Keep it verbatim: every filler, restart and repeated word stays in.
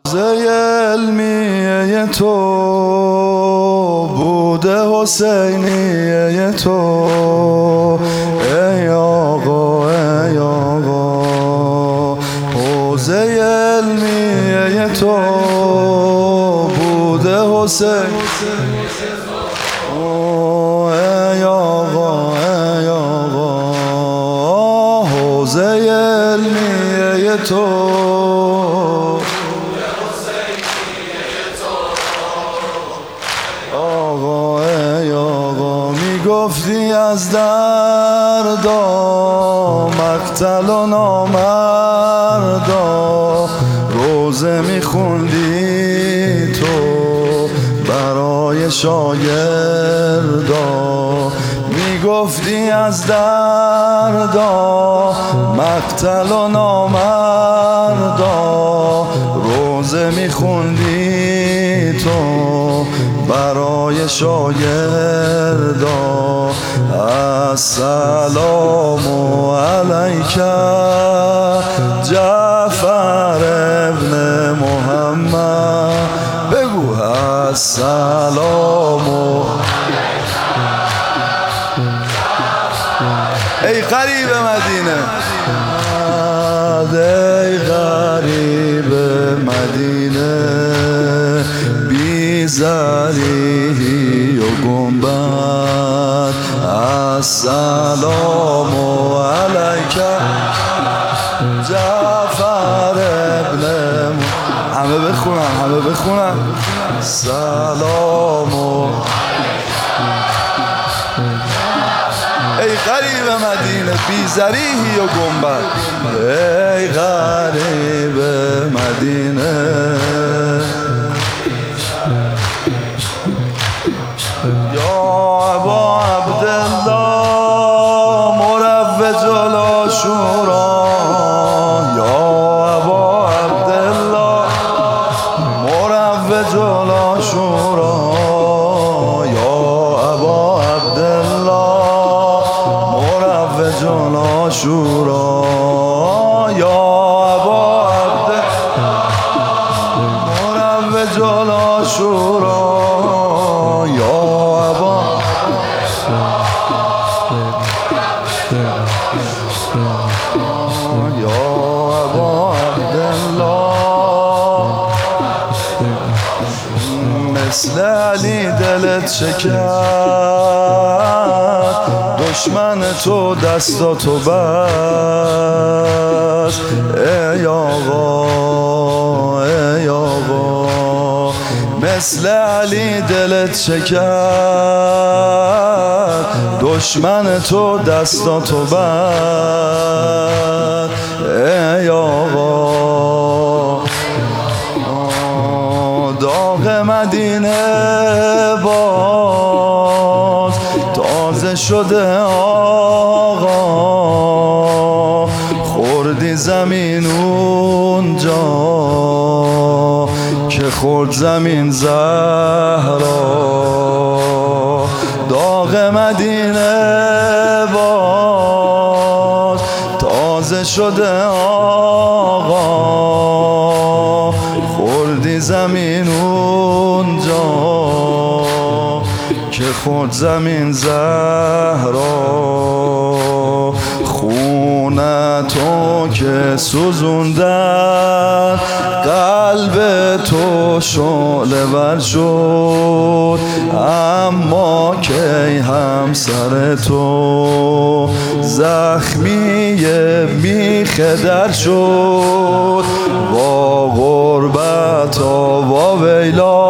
روزه علمیه تو بوده حسینیه تو ای آقا ای آقا حوزه علمیه تو بوده حسین ای آقا ای آقا حوزه علمیه تو آقا ای آقا میگفتی از دردا مقتل و نامردا روزه میخوندی تو برای شاگردا میگفتی از دردا مقتل و نامردا روزه میخوندی تو برای شاگردا السلام علیک جعفر ابن محمد بگو السلام ای غریب مدینه ای غریب مدینه بیزاری و گنبد السلام علیک جعفر ابن همه بخونن همه بخونن سلام ای غریب مدینه بیزریحی و گنبد ای غریب مدینه یا ابا عبدالله مروج العاشورا یا ابا عبدالله مروج العاشورا یا ابا عبدالله مروج العاشورا یا ابا عبدالله مروج العاشورا یا ابا یا ابا عبدالله مثل علی دلت شکست دشمن تو دستاتو بست ای آقا ای آقا مثل علی دلت شکست دشمن تو دستاتو بست ای آقا داغ مدینه باز تازه شده آقا خوردی زمین اونجا که خورد زمین زهرا داغ مدینه باز تازه شده آقا خوردی زمین اونجا که خورد زمین زهرا خونتو که سوزوندن قلب تو شعله ور شد اما کی همسر تو زخمی بیخ در شد با غربت و با ویلا